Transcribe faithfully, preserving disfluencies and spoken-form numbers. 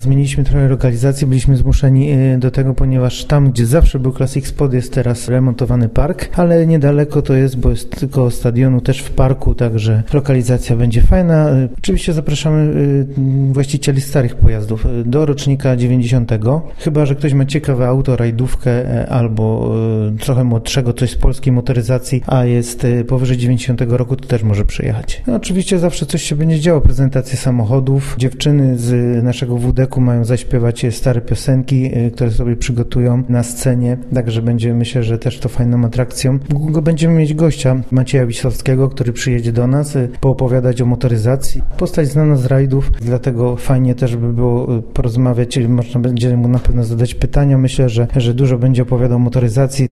Zmieniliśmy trochę lokalizację, byliśmy zmuszeni do tego, ponieważ tam, gdzie zawsze był Classic Spot, jest teraz remontowany park, ale niedaleko to jest, bo jest tylko stadionu też w parku, także lokalizacja będzie fajna. Oczywiście zapraszamy właścicieli starych pojazdów do rocznika dziewięćdziesiątego. Chyba że ktoś ma ciekawe auto, rajdówkę albo trochę młodszego, coś z polskiej motoryzacji, a jest powyżej dziewięćdziesiątego roku, to też może przyjechać. No, oczywiście zawsze coś się będzie działo, prezentacje samochodów. Dziewczyny z naszego W D K u mają zaśpiewać stare piosenki, które sobie przygotują na scenie, także będzie, myślę, że też to fajną atrakcją. Będziemy mieć gościa Macieja Wiślowskiego, który przyjedzie do nas poopowiadać o motoryzacji. Postać znana z rajdów, dlatego fajnie też by było porozmawiać, można będzie mu na pewno zadać pytania. Myślę, że, że dużo będzie opowiadał o motoryzacji.